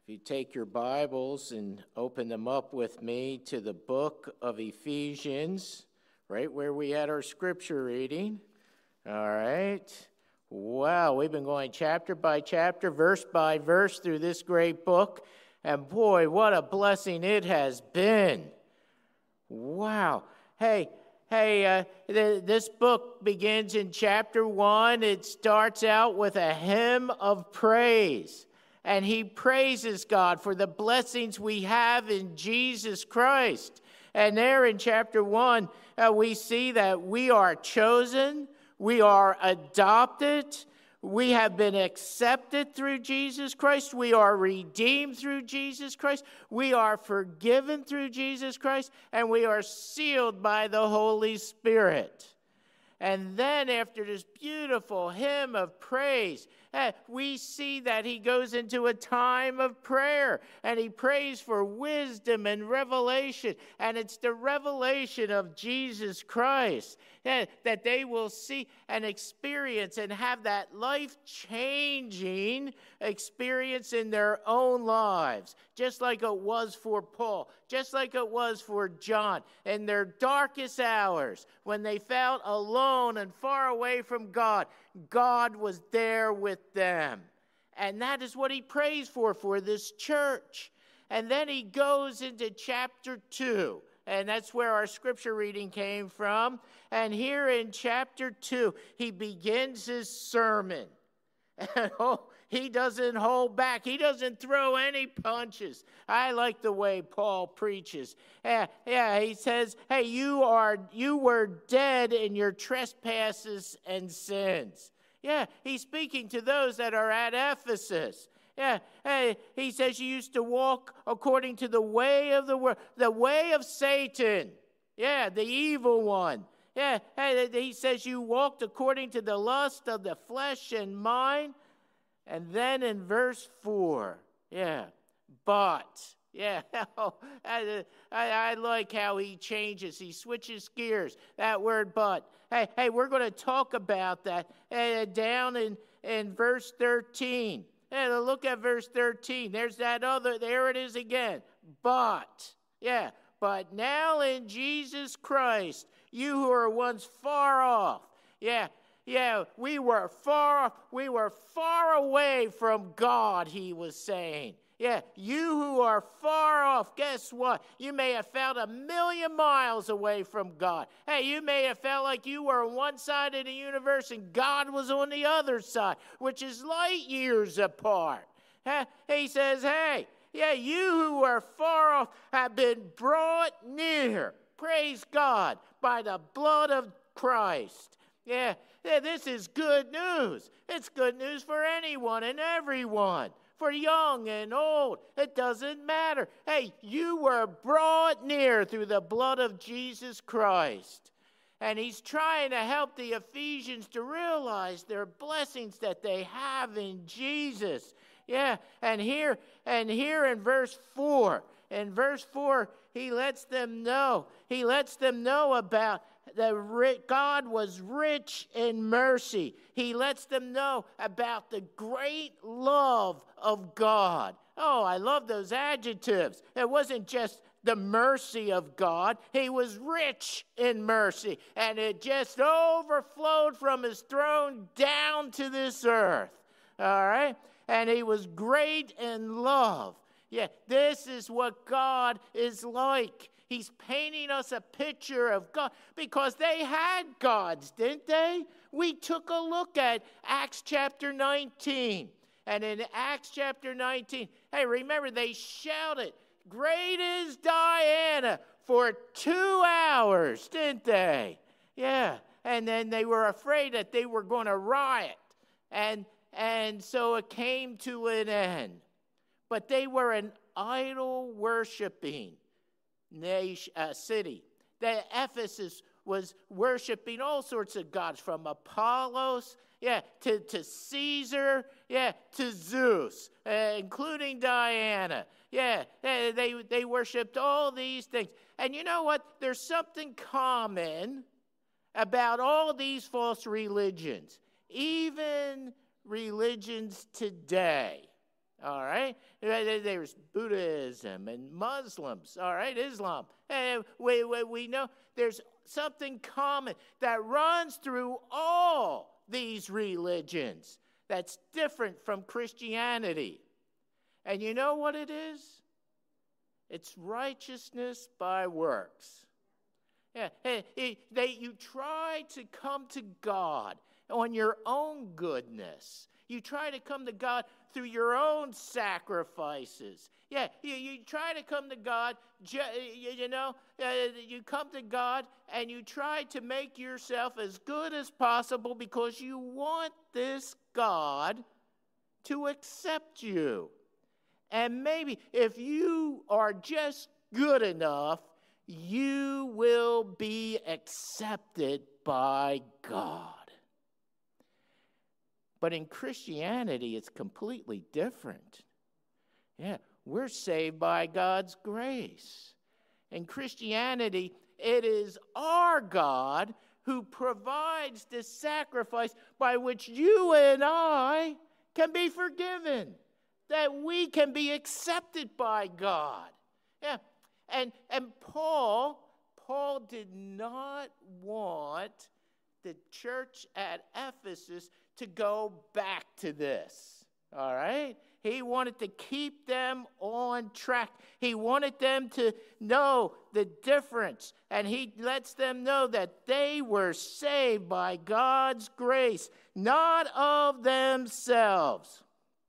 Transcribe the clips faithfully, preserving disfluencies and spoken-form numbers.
If you take your Bibles and open them up with me to the book of Ephesians, right where we had our scripture reading. All right. Wow, we've been going chapter by chapter, verse by verse through this great book. And boy, what a blessing it has been. Wow. Hey, hey, uh, th- this book begins in chapter one. It starts out with a hymn of praise. And he praises God for the blessings we have in Jesus Christ. And there in chapter one, uh, we see that we are chosen, we are adopted, we have been accepted through Jesus Christ, we are redeemed through Jesus Christ, we are forgiven through Jesus Christ, and we are sealed by the Holy Spirit. And then after this beautiful hymn of praise, uh, we see that he goes into a time of prayer, and he prays for wisdom and revelation, and it's the revelation of Jesus Christ uh, that they will see and experience and have that life-changing experience in their own lives, just like it was for Paul, just like it was for John in their darkest hours when they felt alone and far away from God. God was there with them. And that is what he prays for for this church. And then he goes into chapter two. And that's where our scripture reading came from. And here in chapter two, he begins his sermon. And oh, he doesn't hold back. He doesn't throw any punches. I like the way Paul preaches. Yeah, yeah, he says, hey, you are you were dead in your trespasses and sins. Yeah, he's speaking to those that are at Ephesus. Yeah, hey, he says you used to walk according to the way of the world, the way of Satan. Yeah, the evil one. Yeah, hey, he says you walked according to the lust of the flesh and mind. And then in verse four, yeah, but, yeah, I, I, I like how he changes. He switches gears, that word but. Hey, hey, we're going to talk about that uh, down in, in verse thirteen. Hey, look at verse thirteen. There's that other, there it is again. But, yeah, but now in Jesus Christ, you who were once far off, yeah, Yeah, we were far, we were far away from God, he was saying. Yeah, you who are far off, guess what? You may have felt a million miles away from God. Hey, you may have felt like you were on one side of the universe and God was on the other side, which is light years apart. He says, hey, yeah, you who are far off have been brought near, praise God, by the blood of Christ. Yeah, yeah, this is good news. It's good news for anyone and everyone, for young and old. It doesn't matter. Hey, you were brought near through the blood of Jesus Christ. And he's trying to help the Ephesians to realize their blessings that they have in Jesus. Yeah, and here and here in verse four, in verse four, he lets them know. He lets them know about that God was rich in mercy. He lets them know about the great love of God. Oh, I love those adjectives. It wasn't just the mercy of God. He was rich in mercy, and it just overflowed from his throne down to this earth. All right? And he was great in love. Yeah, this is what God is like. He's painting us a picture of God because they had gods, didn't they? We took a look at Acts chapter nineteen. And in Acts chapter nineteen, hey, remember they shouted, "Great is Diana," for two hours, didn't they? Yeah. And then they were afraid that they were going to riot. And, and so it came to an end. But they were an idol-worshiping nation, uh, city. That Ephesus was worshiping all sorts of gods, from Apollos, yeah, to, to Caesar, yeah, to Zeus, uh, including Diana. Yeah, they, they they worshipped all these things. And you know what? There's something common about all these false religions, even religions today. All right? There's Buddhism and Muslims, all right, Islam. And we, we, we know there's something common that runs through all these religions that's different from Christianity. And you know what it is? It's righteousness by works. Yeah, they, you try to come to God on your own goodness. You try to come to God through your own sacrifices. Yeah, you, you try to come to God, you, you know, uh, you come to God and you try to make yourself as good as possible because you want this God to accept you. And maybe if you are just good enough, you will be accepted by God. But in Christianity, it's completely different. Yeah, we're saved by God's grace. In Christianity, it is our God who provides the sacrifice by which you and I can be forgiven, that we can be accepted by God. Yeah, and, and Paul, Paul did not want the church at Ephesus to go back to this, all right? He wanted to keep them on track. He wanted them to know the difference, and he lets them know that they were saved by God's grace, not of themselves.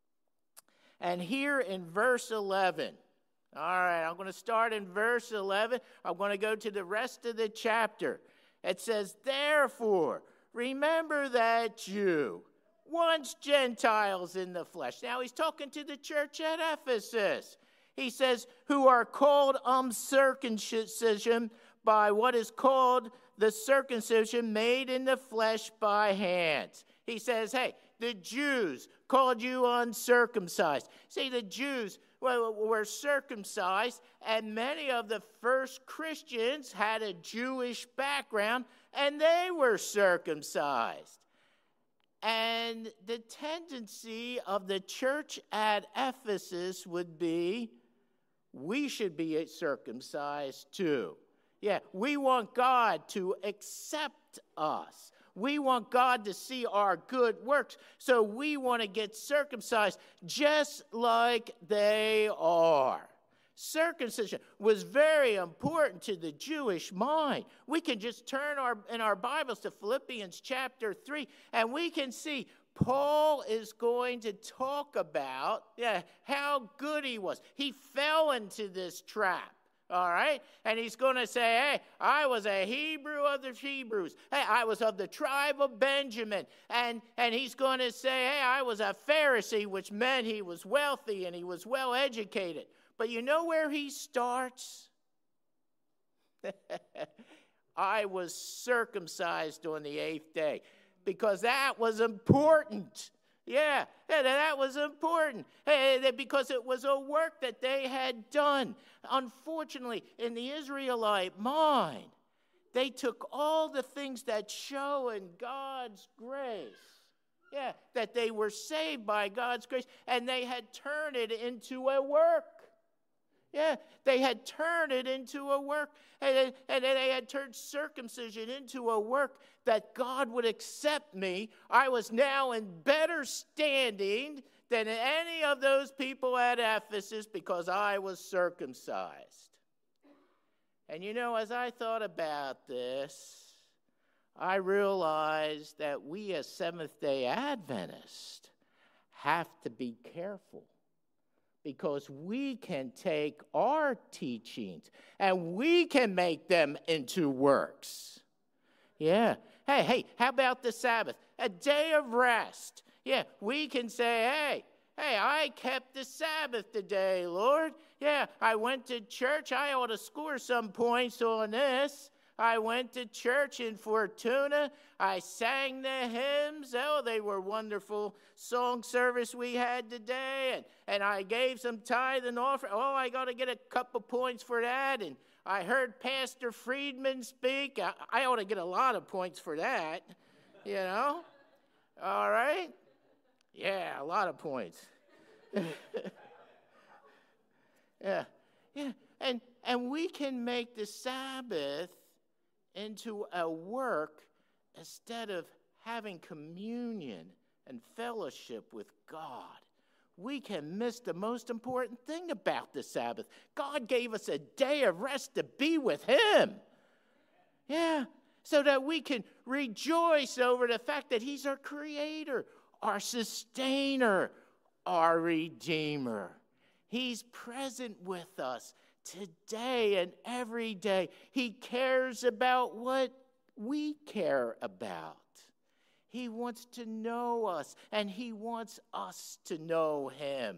And here in verse eleven, all right, I'm going to start in verse eleven. I'm going to go to the rest of the chapter. It says, therefore, remember that you, once Gentiles in the flesh. Now he's talking to the church at Ephesus. He says, who are called uncircumcision by what is called the circumcision made in the flesh by hands. He says, hey, the Jews called you uncircumcised. See, the Jews were circumcised, and many of the first Christians had a Jewish background, and they were circumcised. And the tendency of the church at Ephesus would be, we should be circumcised too. Yeah, we want God to accept us. We want God to see our good works, so we want to get circumcised just like they are. Circumcision was very important to the Jewish mind. We can just turn our in our Bibles to Philippians chapter three, and we can see Paul is going to talk about yeah, how good he was. He fell into this trap. All right? And he's going to say, hey, I was a Hebrew of the Hebrews. Hey, I was of the tribe of Benjamin. And, and he's going to say, hey, I was a Pharisee, which meant he was wealthy and he was well educated. But you know where he starts? I was circumcised on the eighth day because that was important. Yeah, that was important because it was a work that they had done. Unfortunately, in the Israelite mind, they took all the things that show in God's grace, yeah, that they were saved by God's grace, and they had turned it into a work. Yeah, they had turned it into a work, and, and they had turned circumcision into a work that God would accept me. I was now in better standing than any of those people at Ephesus because I was circumcised. And you know, as I thought about this, I realized that we as Seventh-day Adventists have to be careful. Because we can take our teachings and we can make them into works. Yeah. Hey, hey, how about the Sabbath? A day of rest. Yeah, we can say, hey, hey, I kept the Sabbath today, Lord. Yeah, I went to church. I ought to score some points on this. I went to church in Fortuna. I sang the hymns. Oh, they were wonderful song service we had today. And, and I gave some tithe and offering. Oh, I got to get a couple points for that. And I heard Pastor Friedman speak. I, I ought to get a lot of points for that, you know. All right? Yeah, a lot of points. yeah, yeah. And, and we can make the Sabbath into a work instead of having communion and fellowship with God. We can miss the most important thing about the Sabbath. God gave us a day of rest to be with him. Yeah, so that we can rejoice over the fact that he's our creator, our sustainer, our redeemer. He's present with us today and every day. He cares about what we care about. He wants to know us, and he wants us to know him.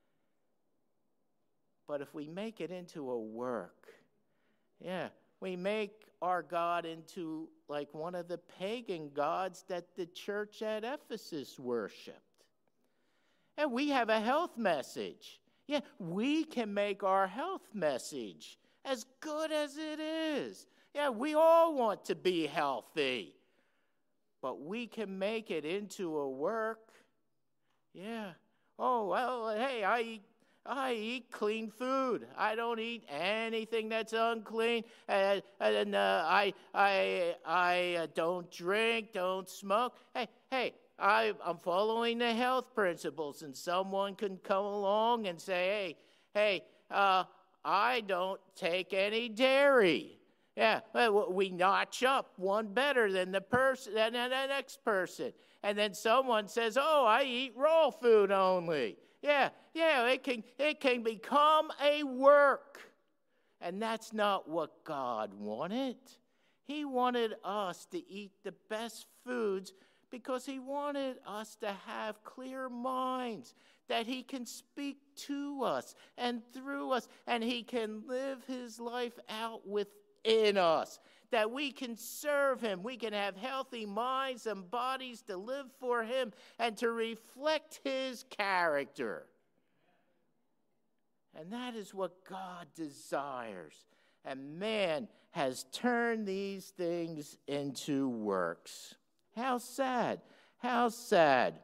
But if we make it into a work, yeah, we make our God into like one of the pagan gods that the church at Ephesus worshipped. And we have a health message. Yeah, we can make our health message as good as it is. Yeah, we all want to be healthy. But we can make it into a work. Yeah. Oh, well, hey, I eat, I eat clean food. I don't eat anything that's unclean. And, and uh, I, I, I uh, don't drink, don't smoke. Hey, hey, I, I'm following the health principles. And someone can come along and say, hey, hey, uh, I don't take any dairy. Yeah, we notch up one better than the person than the next person. And then someone says, oh, I eat raw food only. Yeah, yeah, it can, it can become a work. And that's not what God wanted. He wanted us to eat the best foods because he wanted us to have clear minds, that he can speak to us and through us, and he can live his life out with in us, that we can serve him. We can have healthy minds and bodies to live for him and to reflect his character. And that is what God desires. And man has turned these things into works. How sad. How sad.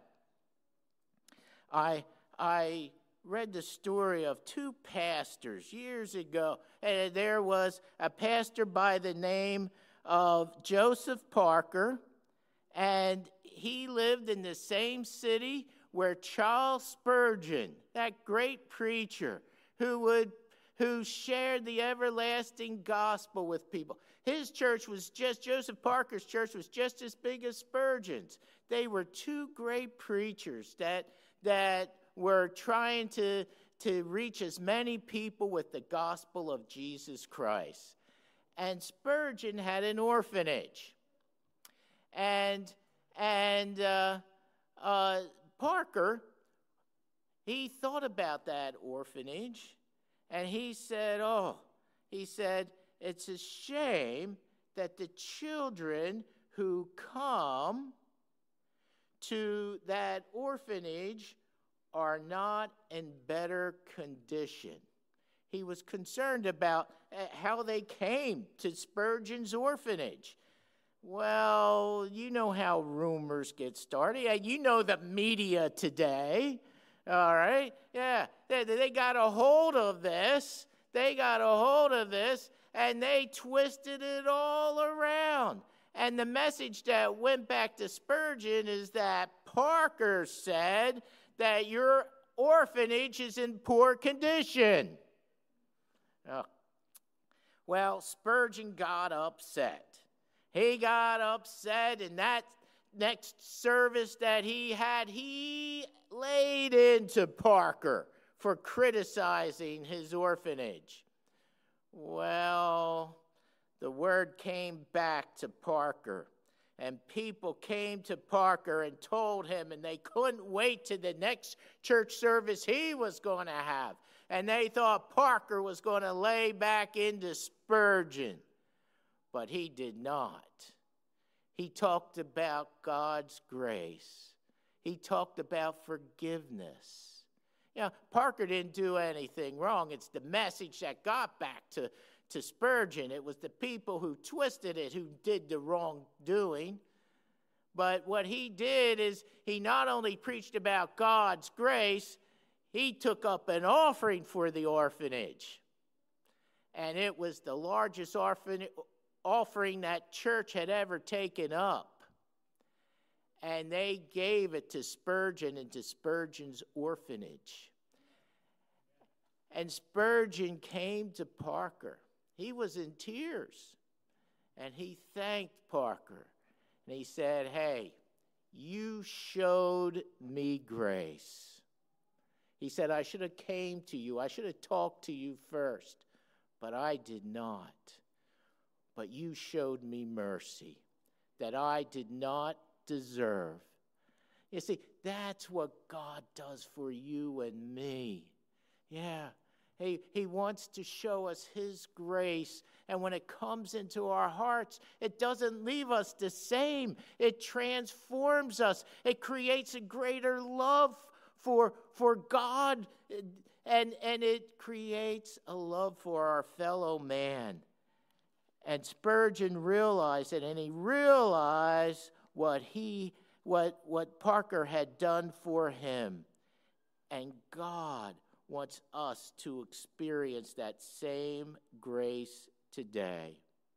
I I read the story of two pastors years ago. And there was a pastor by the name of Joseph Parker, and he lived in the same city where Charles Spurgeon, that great preacher who would who shared the everlasting gospel with people. His church was just, Joseph Parker's church was just as big as Spurgeon's. They were two great preachers that that were trying to, to reach as many people with the gospel of Jesus Christ. And Spurgeon had an orphanage. And, and uh, uh, Parker, he thought about that orphanage, and he said, oh, he said, it's a shame that the children who come to that orphanage are not in better condition. He was concerned about how they came to Spurgeon's orphanage. Well, you know how rumors get started. You know the media today, all right? Yeah, they, they got a hold of this. They got a hold of this, and they twisted it all around. And the message that went back to Spurgeon is that Parker said that your orphanage is in poor condition. Oh. Well, Spurgeon got upset. He got upset, and that next service that he had, he laid into Parker for criticizing his orphanage. Well, the word came back to Parker. And people came to Parker and told him, and they couldn't wait to the next church service he was going to have. And they thought Parker was going to lay back into Spurgeon. But he did not. He talked about God's grace. He talked about forgiveness. You know, Parker didn't do anything wrong. It's the message that got back to To Spurgeon. It was the people who twisted it who did the wrongdoing. But what he did is he not only preached about God's grace, he took up an offering for the orphanage. And it was the largest orphan, offering that church had ever taken up. And they gave it to Spurgeon and to Spurgeon's orphanage. And Spurgeon came to Parker. He was in tears. And he thanked Parker. And he said, hey, you showed me grace. He said, I should have came to you. I should have talked to you first. But I did not. But you showed me mercy that I did not deserve. You see, that's what God does for you and me. Yeah. He, he wants to show us his grace. And when it comes into our hearts, it doesn't leave us the same. It transforms us. It creates a greater love for, for God. And, and it creates a love for our fellow man. And Spurgeon realized it, and he realized what he, what, what Parker had done for him. And God wants us to experience that same grace today.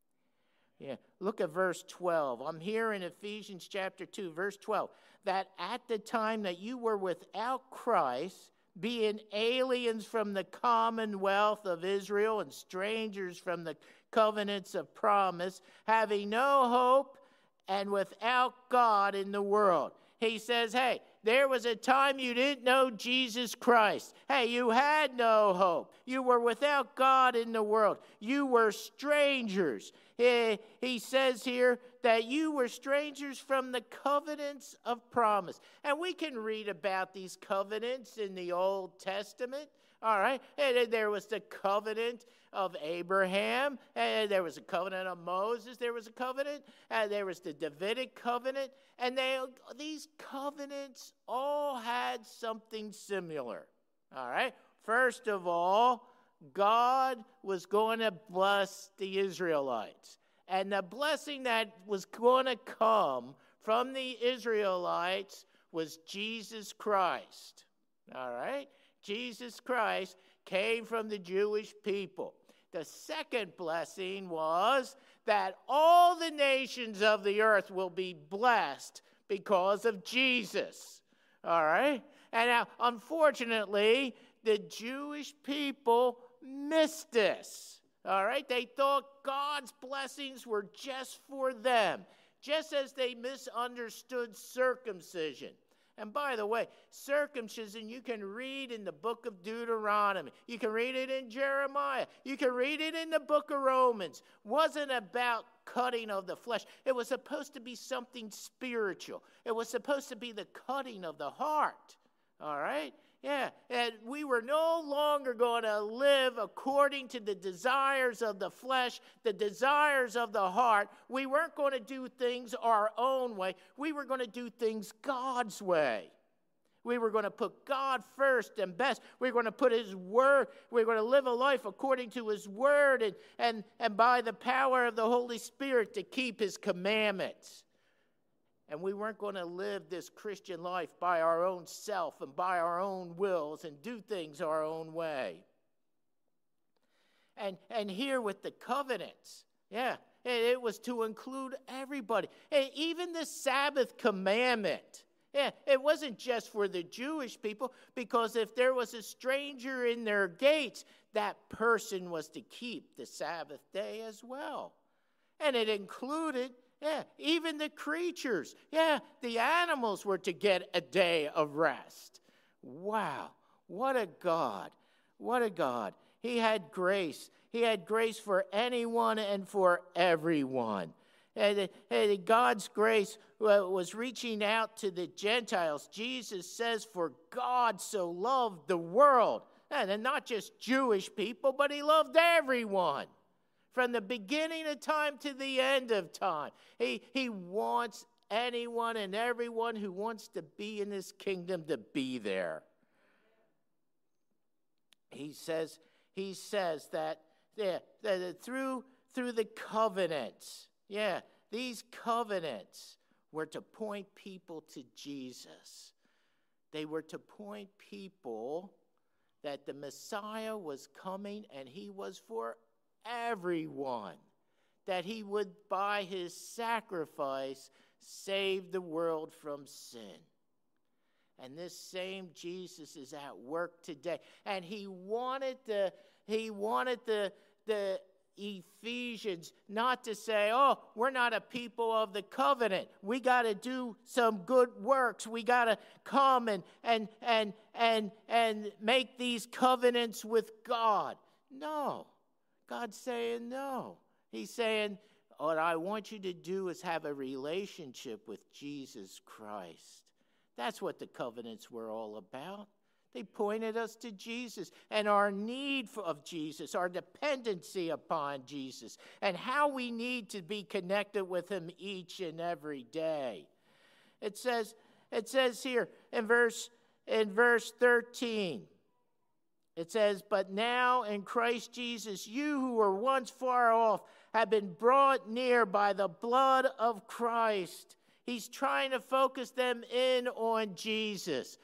Yeah, look at verse twelve. I'm here in Ephesians chapter two, verse twelve. That at the time that you were without Christ, being aliens from the commonwealth of Israel and strangers from the covenants of promise, having no hope and without God in the world. He says, hey, there was a time you didn't know Jesus Christ. Hey, you had no hope. You were without God in the world. You were strangers. He, he says here that you were strangers from the covenants of promise. And we can read about these covenants in the Old Testament. All right, and there was the covenant of Abraham, and there was a covenant of Moses, there was a covenant, and there was the Davidic covenant, and they, these covenants all had something similar. All right, first of all, God was going to bless the Israelites, and the blessing that was going to come from the Israelites was Jesus Christ. All right? Jesus Christ came from the Jewish people. The second blessing was that all the nations of the earth will be blessed because of Jesus. All right? And now, unfortunately, the Jewish people missed this. All right? They thought God's blessings were just for them, just as they misunderstood circumcision. And by the way, circumcision you can read in the book of Deuteronomy. You can read it in Jeremiah. You can read it in the book of Romans. Wasn't about cutting of the flesh. It was supposed to be something spiritual. It was supposed to be the cutting of the heart. All right? Yeah, and we were no longer going to live according to the desires of the flesh, the desires of the heart. We weren't going to do things our own way. We were going to do things God's way. We were going to put God first and best. We were going to put his word. We were going to live a life according to his word and, and, and by the power of the Holy Spirit to keep his commandments. And we weren't going to live this Christian life by our own self and by our own wills and do things our own way. And, and here with the covenants, yeah, it, it was to include everybody. And even the Sabbath commandment, yeah, it wasn't just for the Jewish people, because if there was a stranger in their gates, that person was to keep the Sabbath day as well. And it included Yeah, even the creatures. Yeah, the animals were to get a day of rest. Wow, what a God. What a God. He had grace. He had grace for anyone and for everyone. And, and God's grace was reaching out to the Gentiles. Jesus says, for God so loved the world. And not just Jewish people, but he loved everyone. From the beginning of time to the end of time. He, he wants anyone and everyone who wants to be in his kingdom to be there. He says, he says that, yeah, that through, through the covenants, yeah, these covenants were to point people to Jesus. They were to point people that the Messiah was coming and he was for everyone, that he would, by his sacrifice, save the world from sin. And this same Jesus is at work today. And he wanted the, he wanted the, the Ephesians not to say, oh, we're not a people of the covenant. We got to do some good works. We got to come and, and, and, and, and make these covenants with God. No. God's saying no. He's saying, what I want you to do is have a relationship with Jesus Christ. That's what the covenants were all about. They pointed us to Jesus and our need for, of Jesus, our dependency upon Jesus, and how we need to be connected with him each and every day. It says, it says here in verse, in verse thirteen, it says, but now in Christ Jesus, you who were once far off have been brought near by the blood of Christ. He's trying to focus them in on Jesus.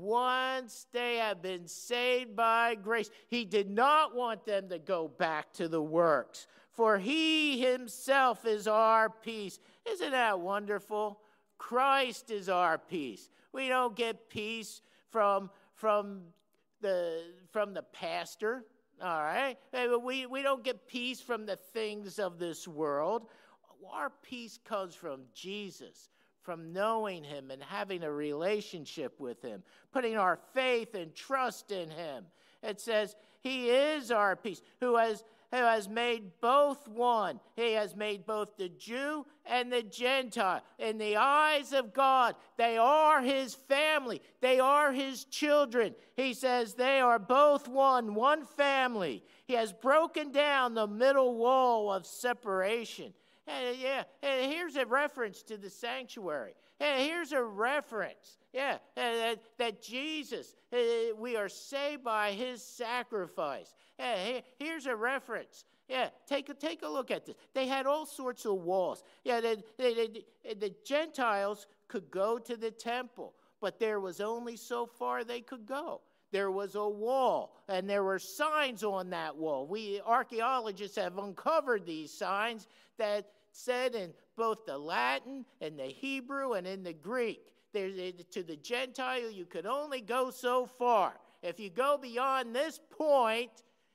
Once they have been saved by grace, he did not want them to go back to the works, for he himself is our peace. Isn't that wonderful? Christ is our peace. We don't get peace from, from, the, from the pastor, all right? We, we don't get peace from the things of this world. Our peace comes from Jesus, from knowing him and having a relationship with him, putting our faith and trust in him. It says, he is our peace, who has, who has made both one. He has made both the Jew and the Gentile. In the eyes of God, they are his family. They are his children. He says they are both one, one family. He has broken down the middle wall of separation. And yeah, and here's a reference to the sanctuary. And here's a reference, yeah, that, that Jesus, uh, we are saved by his sacrifice. Yeah, here's a reference. Yeah, take a, take a look at this. They had all sorts of walls. Yeah, they, they, they, the Gentiles could go to the temple, but there was only so far they could go. There was a wall, and there were signs on that wall. We archaeologists have uncovered these signs that said in both the Latin and the Hebrew and in the Greek, there's, to the Gentile, you could only go so far. If you go beyond this point,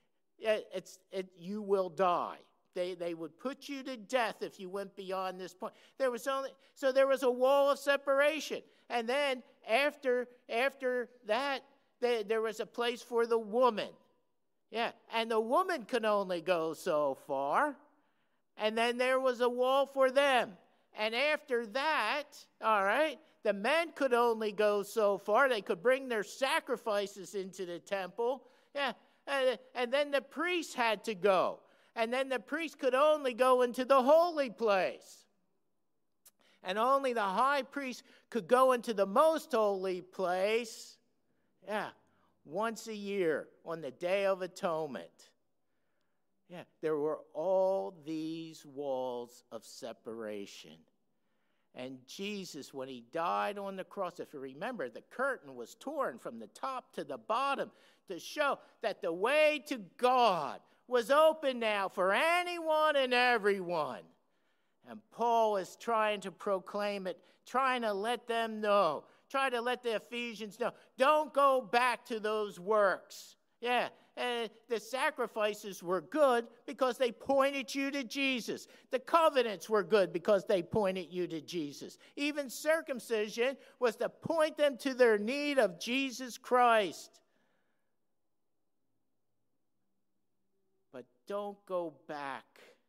it, it's, it, you will die. They, they would put you to death if you went beyond this point. There was only, so there was a wall of separation. And then after, after that, they, there was a place for the woman. Yeah, and the woman could only go so far. And then there was a wall for them. And after that, all right, the men could only go so far. They could bring their sacrifices into the temple. Yeah, and, and then the priests had to go. And then the priest could only go into the holy place. And only the high priest could go into the most holy place, yeah, once a year on the Day of Atonement. Yeah, there were all these walls of separation. And Jesus, when he died on the cross, if you remember, the curtain was torn from the top to the bottom to show that the way to God was open now for anyone and everyone. And Paul is trying to proclaim it, trying to let them know, trying to let the Ephesians know, don't go back to those works. Yeah, and the sacrifices were good because they pointed you to Jesus. The covenants were good because they pointed you to Jesus. Even circumcision was to point them to their need of Jesus Christ. But don't go back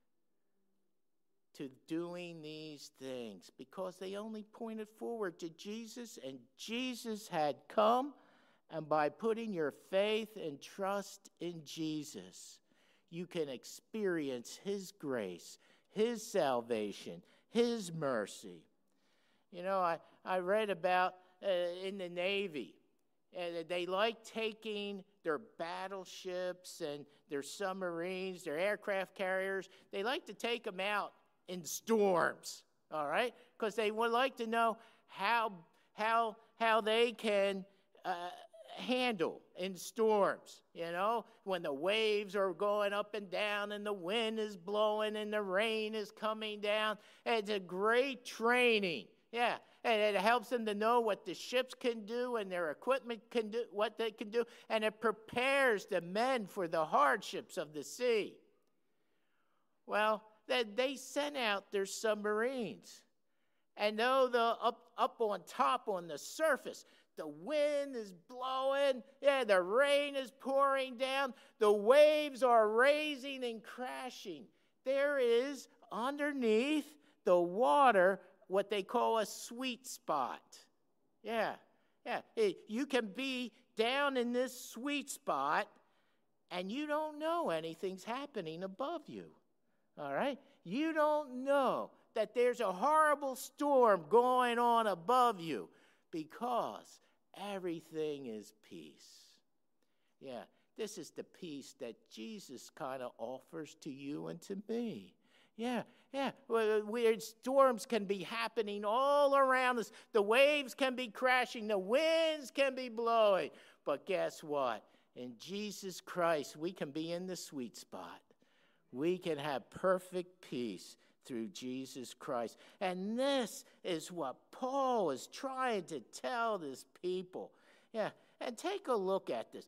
to doing these things because they only pointed forward to Jesus, and Jesus had come. And by putting your faith and trust in Jesus, you can experience his grace, his salvation, his mercy. You know, I, I read about uh, in the Navy, uh, they like taking their battleships and their submarines, their aircraft carriers, they like to take them out in storms, all right? Because they would like to know how, how, how they can... Uh, handle in storms, you know, when the waves are going up and down and the wind is blowing and the rain is coming down. It's a great training. Yeah, and it helps them to know what the ships can do and their equipment can do, what they can do, and it prepares the men for the hardships of the sea. Well, they, they sent out their submarines, and though the up up on top on the surface, the wind is blowing, yeah, the rain is pouring down, the waves are raising and crashing. There is underneath the water what they call a sweet spot. Yeah, yeah. It, you can be down in this sweet spot and you don't know anything's happening above you. All right? You don't know that there's a horrible storm going on above you because everything is peace. Yeah, this is the peace that Jesus kind of offers to you and to me. Yeah, yeah. Weird storms can be happening all around us. The waves can be crashing. The winds can be blowing. But guess what? In Jesus Christ, we can be in the sweet spot. We can have perfect peace through Jesus Christ. And this is what Paul is trying to tell this people. Yeah, and take a look at this.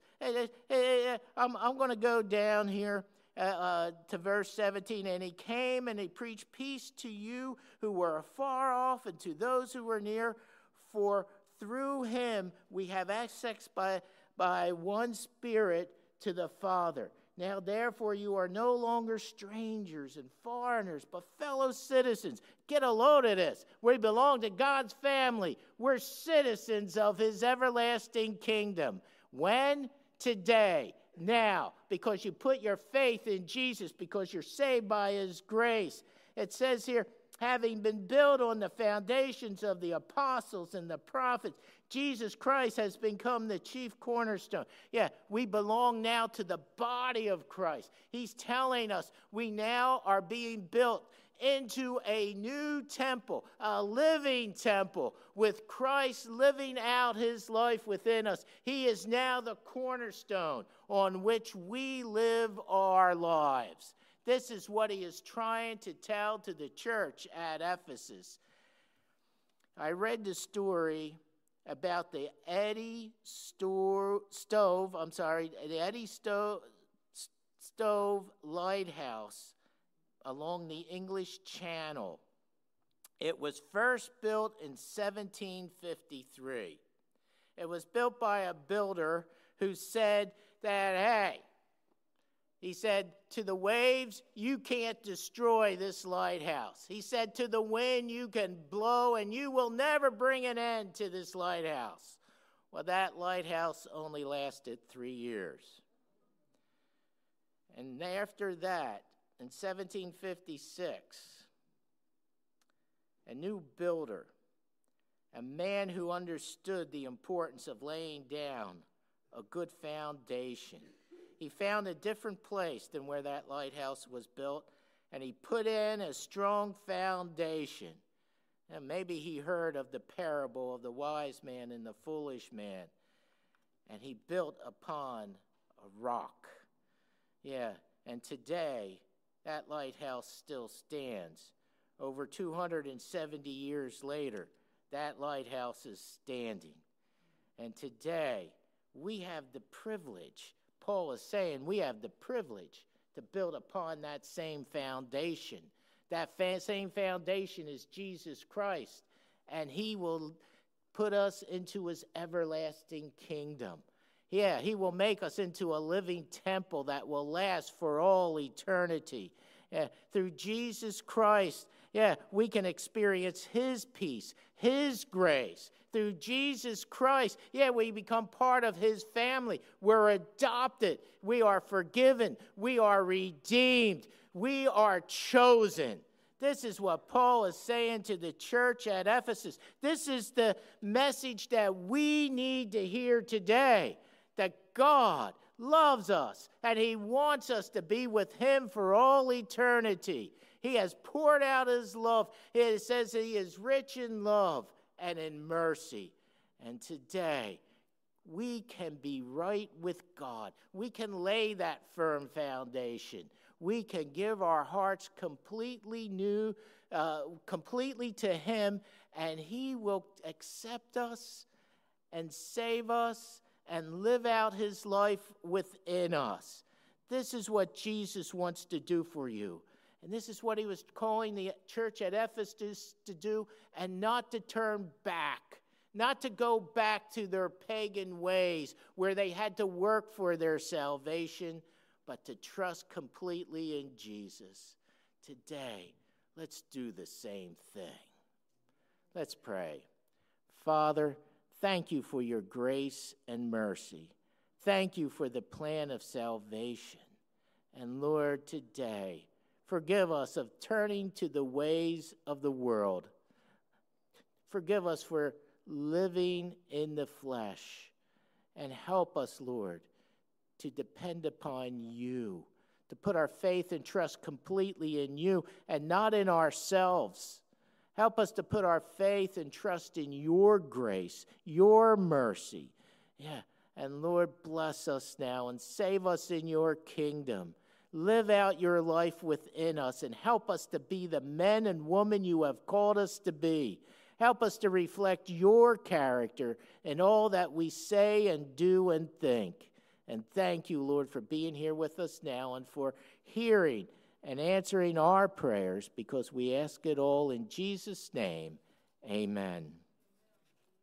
I'm, I'm going to go down here uh, uh, to verse seventeen. And he came and he preached peace to you who were afar off and to those who were near. For through him we have access by, by one Spirit to the Father. Now, therefore, you are no longer strangers and foreigners, but fellow citizens. Get a load of this. We belong to God's family. We're citizens of his everlasting kingdom. When? Today. Now. Because you put your faith in Jesus, because you're saved by his grace. It says here, having been built on the foundations of the apostles and the prophets, Jesus Christ has become the chief cornerstone. Yeah, we belong now to the body of Christ. He's telling us we now are being built into a new temple, a living temple, with Christ living out his life within us. He is now the cornerstone on which we live our lives. This is what he is trying to tell to the church at Ephesus. I read the story about the Eddie Sto- Stove, I'm sorry, the Eddie Sto- Stove Lighthouse along the English Channel. It was first built in seventeen fifty-three. It was built by a builder who said that, hey, he said, to the waves, you can't destroy this lighthouse. He said, to the wind, you can blow and you will never bring an end to this lighthouse. Well, that lighthouse only lasted three years. And after that, in seventeen fifty-six, a new builder, a man who understood the importance of laying down a good foundation, he found a different place than where that lighthouse was built, and he put in a strong foundation. And maybe he heard of the parable of the wise man and the foolish man, and he built upon a rock. Yeah, and today, that lighthouse still stands. Over two hundred seventy years later, that lighthouse is standing. And today, we have the privilege, Paul is saying, we have the privilege to build upon that same foundation. That fa- same foundation is Jesus Christ, and he will put us into his everlasting kingdom. Yeah, he will make us into a living temple that will last for all eternity. Yeah, through Jesus Christ, yeah, we can experience his peace, his grace. Through Jesus Christ, yeah, we become part of his family. We're adopted. We are forgiven. We are redeemed. We are chosen. This is what Paul is saying to the church at Ephesus. This is the message that we need to hear today, that God loves us and he wants us to be with him for all eternity. He has poured out his love. It says he is rich in love and in mercy. And today, we can be right with God. We can lay that firm foundation. We can give our hearts completely new, uh, completely to him, and he will accept us and save us and live out his life within us. This is what Jesus wants to do for you. And this is what he was calling the church at Ephesus to do, and not to turn back, not to go back to their pagan ways where they had to work for their salvation, but to trust completely in Jesus. Today, let's do the same thing. Let's pray. Father, thank you for your grace and mercy. Thank you for the plan of salvation. And Lord, today, forgive us of turning to the ways of the world. Forgive us for living in the flesh. And help us, Lord, to depend upon you, to put our faith and trust completely in you and not in ourselves. Help us to put our faith and trust in your grace, your mercy. Yeah, and Lord, bless us now and save us in your kingdom. Live out your life within us and help us to be the men and women you have called us to be. Help us to reflect your character in all that we say and do and think. And thank you, Lord, for being here with us now and for hearing and answering our prayers, because we ask it all in Jesus' name. Amen.